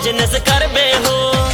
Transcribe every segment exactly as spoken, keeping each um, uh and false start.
Business करबे हो,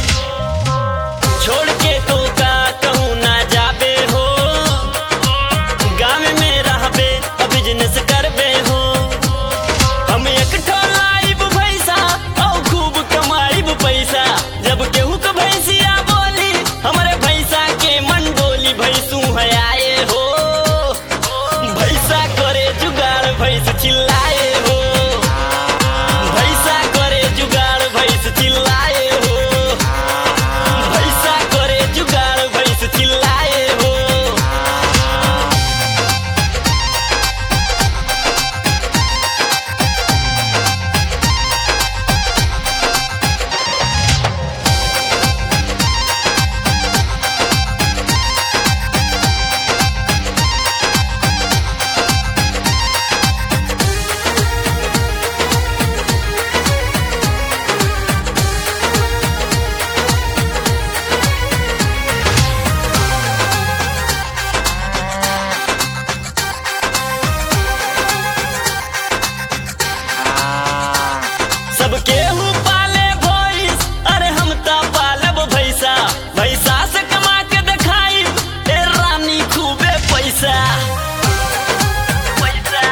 छोड़ के तो का कहूँ ना जाबे हो, गाँव में रहबे बिजनेस करबे हो। हम एक ठोलाइब भैसा और खूब कमाइब पैसा, जब केहू के भैंसिया बोली हमारे भैंसा के मन डोली। भैंसू है आए हो, भैंसा करे जुगाड़ भैंस चिल्लाए हो, भैंसा करे जुगाड़ भैंस चिल्लाए हो, भैंसा करे जुगाड़ भैंस चिल्लाए हो। सब केहू पाले भैंस, अरे हम ता पालब भैंसा, भैंसा से कमा के दिखाई ए रानी खूबे पैसा। पैसा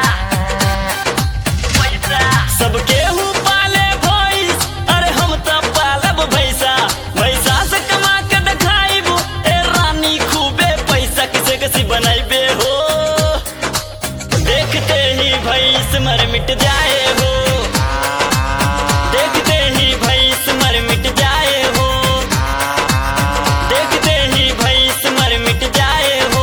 पैसा सब केहू पाले भैंस, अरे हम ता पालब भैंसा, भैंसा से कमा के दिखाई ए रानी खूबे पैसा। किसे किसी बनाइबे हो, देखते ही भैंस मर मिट जाए हो, देखते ही भैंस मर मिट जाए हो, देखते ही भैंस मर मिट जाए हो।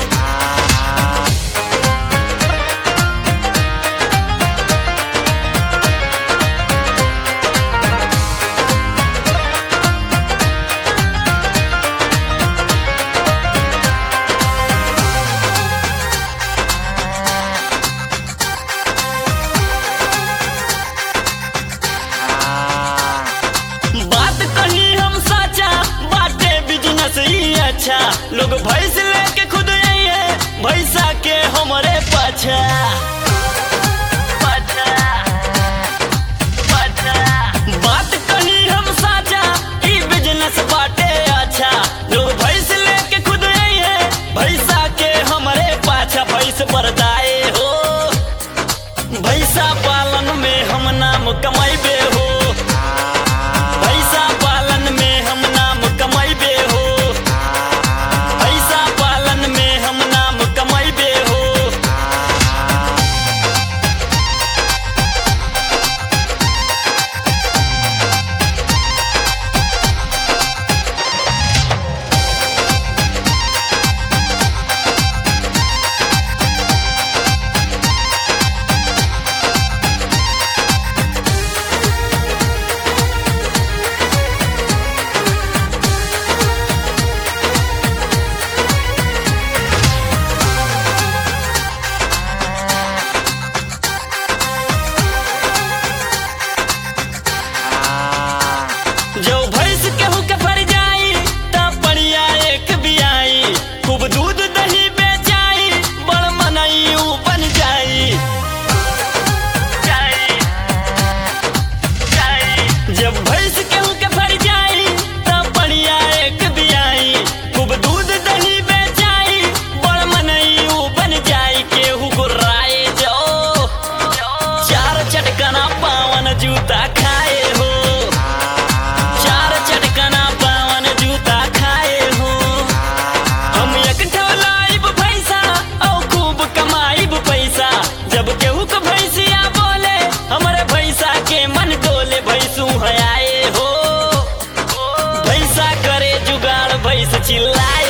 बात कही हम साचा, बाटे बिजनेस ही अच्छा, लोग भैंस लेके खुद आई है भैंसा के हमारे पाछा। पाछा पाछा बात कही हम साचा, ई बिजनेस बाटे अच्छा, लोग भैंस लेके खुद आई है भैंसा के हमारे पाछा। भैंस बरदाए हो, भैंसा पालन में हम नाम कमाइबे हो, भैंसा पालन में हम नाम कमाइबे हो, भैंसा पालन में हम नाम कमाइबे हो। जो भैंस केहू के फर जाई ता पड़िया एक बियाई, खूब दूध दही बेचाई, बड़ मनई ऊ बन जाई। जाई जाई जब भैंस केहू के फर जाई ता पड़िया एक बियाई, खूब दूध दही बेचाई, बड़ मनई ऊ बन जाई। केहू गुर्राए जो चार चटकना पावन जूता खाए हो, चार चटकना पावन जूता खाए हो। हम एक ठोलाइब भैंसा और खूब कमाइब पैसा, जब केहू के भैंसिया बोले हमारे भैंसा के मन डोले। भैंसू है आए हो, भैंसा करे जुगाड़ भैंस चिल्लाए